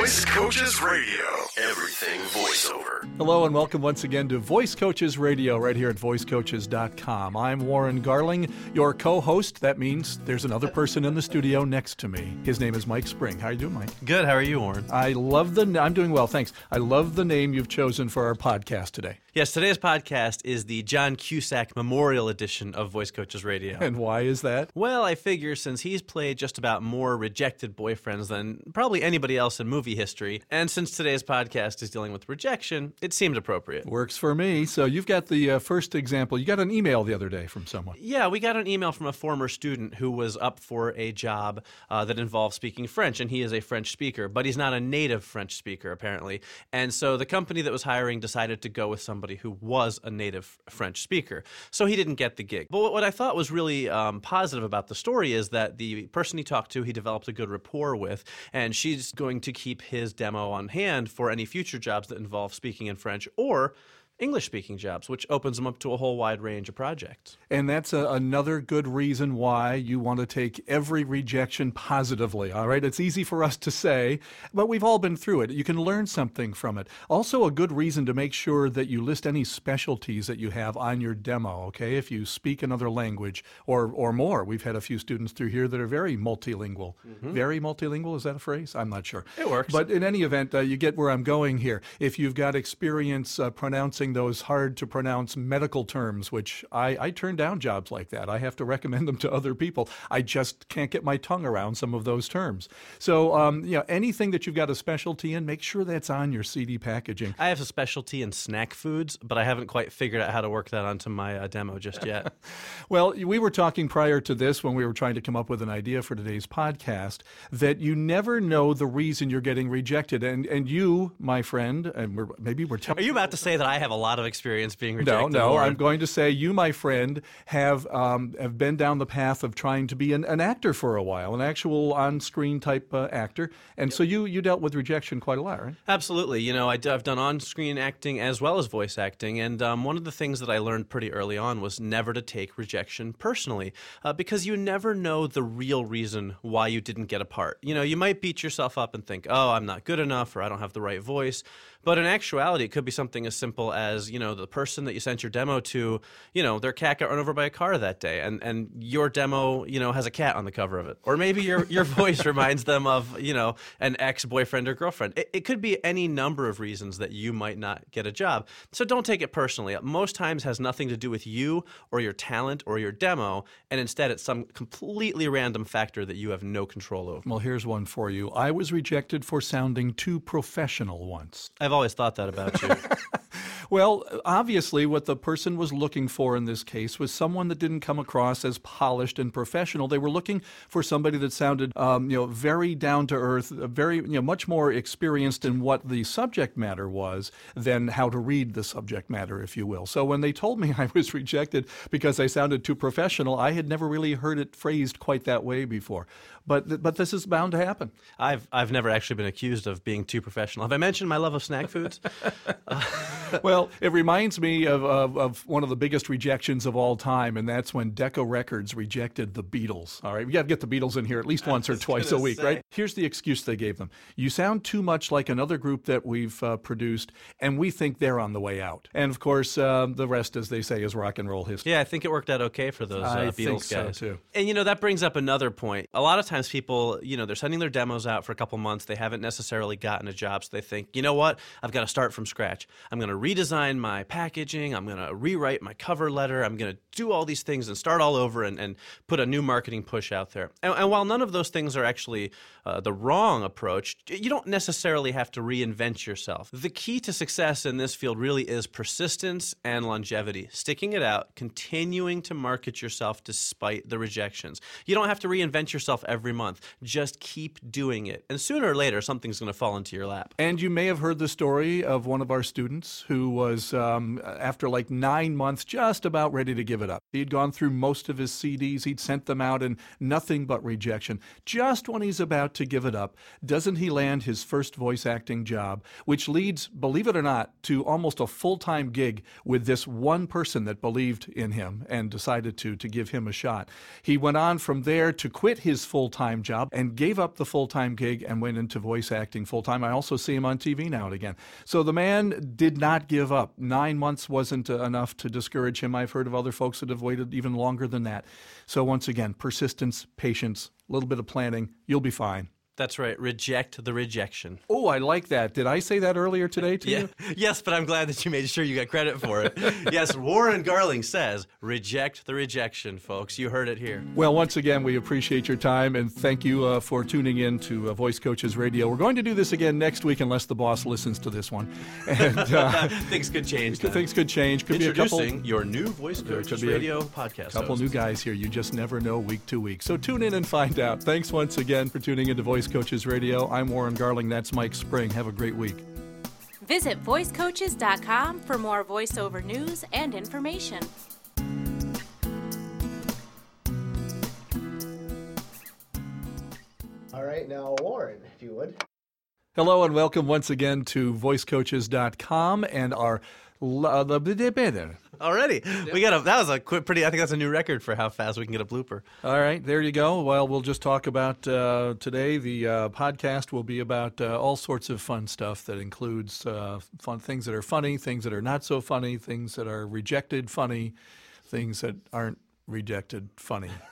Voice Coaches Radio. Everything voiceover. Hello and welcome once again to Voice Coaches Radio right here at voicecoaches.com. I'm Warren Garling, your co-host. That means there's another person in the studio next to me. His name is Mike Spring. How are you doing, Mike? Good. How are you, Warren? I'm doing well, thanks. I love the name you've chosen for our podcast today. Yes, today's podcast is the John Cusack Memorial Edition of Voice Coaches Radio. And why is that? Well, I figure since he's played just about more rejected boyfriends than probably anybody else in movie history, and since today's podcast is dealing with rejection, it seemed appropriate. Works for me. So you've got the first example. You got an email the other day from someone. Yeah, we got an email from a former student who was up for a job that involved speaking French, and he is a French speaker, but he's not a native French speaker, apparently. And so the company that was hiring decided to go with somebody who was a native French speaker. So he didn't get the gig. But what I thought was really positive about the story is that the person he talked to, he developed a good rapport with, and she's going to keep his demo on hand for any future jobs that involve speaking in French or English-speaking jobs, which opens them up to a whole wide range of projects. And that's another good reason why you want to take every rejection positively, all right? It's easy for us to say, but we've all been through it. You can learn something from it. Also, a good reason to make sure that you list any specialties that you have on your demo, okay? If you speak another language or more. We've had a few students through here that are very multilingual. Mm-hmm. Very multilingual, is that a phrase? I'm not sure. It works. But in any event, you get where I'm going here. If you've got experience pronouncing those hard-to-pronounce medical terms, which I turn down jobs like that. I have to recommend them to other people. I just can't get my tongue around some of those terms. So, anything that you've got a specialty in, make sure that's on your CD packaging. I have a specialty in snack foods, but I haven't quite figured out how to work that onto my demo just yet. Well, we were talking prior to this when we were trying to come up with an idea for today's podcast that you never know the reason you're getting rejected. And you, my friend, and we're telling... Are you about to say that I have a lot of experience being rejected? No. I'm going to say you, my friend, have been down the path of trying to be an actor for a while, an actual on-screen type actor. And so you dealt with rejection quite a lot, right? Absolutely. I've done on-screen acting as well as voice acting. And one of the things that I learned pretty early on was never to take rejection personally, because you never know the real reason why you didn't get a part. You might beat yourself up and think, oh, I'm not good enough, or I don't have the right voice. But in actuality, it could be something as simple as, the person that you sent your demo to, their cat got run over by a car that day, and your demo, has a cat on the cover of it. Or maybe your voice reminds them of, an ex-boyfriend or girlfriend. It could be any number of reasons that you might not get a job. So don't take it personally. Most times has nothing to do with you or your talent or your demo, and instead it's some completely random factor that you have no control over. Well, here's one for you. I was rejected for sounding too professional once. I've always thought that about you. Well, obviously, what the person was looking for in this case was someone that didn't come across as polished and professional. They were looking for somebody that sounded, very down to earth, very, much more experienced in what the subject matter was than how to read the subject matter, if you will. So when they told me I was rejected because I sounded too professional, I had never really heard it phrased quite that way before. But this is bound to happen. I've never actually been accused of being too professional. Have I mentioned my love of snack foods? Well, it reminds me of one of the biggest rejections of all time, and that's when Decca Records rejected the Beatles. All right, we got to get the Beatles in here at least once or twice a week, right? Here's the excuse they gave them. You sound too much like another group that we've produced, and we think they're on the way out. And, of course, the rest, as they say, is rock and roll history. Yeah, I think it worked out okay for those Beatles think so, guys. Too. And, that brings up another point. A lot of times people, they're sending their demos out for a couple months. They haven't necessarily gotten a job, so they think, you know what? I've got to start from scratch. I'm going to redesign my packaging. I'm going to rewrite my cover letter. I'm going to do all these things and start all over and put a new marketing push out there. And while none of those things are actually the wrong approach, you don't necessarily have to reinvent yourself. The key to success in this field really is persistence and longevity, sticking it out, continuing to market yourself despite the rejections. You don't have to reinvent yourself every month. Just keep doing it. And sooner or later, something's going to fall into your lap. And you may have heard the story of one of our students who was, after like 9 months, just about ready to give it up. He'd gone through most of his CDs. He'd sent them out and nothing but rejection. Just when he's about to give it up, doesn't he land his first voice acting job, which leads, believe it or not, to almost a full-time gig with this one person that believed in him and decided to give him a shot. He went on from there to quit his full-time job and gave up the full-time gig and went into voice acting full-time. I also see him on TV now and again. So the man did not give up. 9 months wasn't enough to discourage him. I've heard of other folks that have waited even longer than that. So once again, persistence, patience, a little bit of planning, you'll be fine. That's right. Reject the rejection. Oh, I like that. Did I say that earlier today to you? Yes, but I'm glad that you made sure you got credit for it. Yes, Warren Garling says, reject the rejection, folks. You heard it here. Well, once again, we appreciate your time, and thank you for tuning in to Voice Coaches Radio. We're going to do this again next week unless the boss listens to this one. And things could change. Then. Things could change. Could Introducing be a couple, your new Voice Coaches Radio podcast. Couple host. new guys here. You just never know week to week. So tune in and find out. Thanks once again for tuning into Voice Coaches Radio. I'm Warren Garling. That's Mike Spring. Have a great week. Visit voicecoaches.com for more voiceover news and information. All right, now Warren, if you would. Hello and welcome once again to voicecoaches.com and our Already. We got that was a pretty, I think that's a new record for how fast we can get a blooper. All right, there you go. Well, we'll just talk about today. The podcast will be about all sorts of fun stuff that includes fun things that are funny, things that are not so funny, things that are rejected funny, things that aren't rejected funny.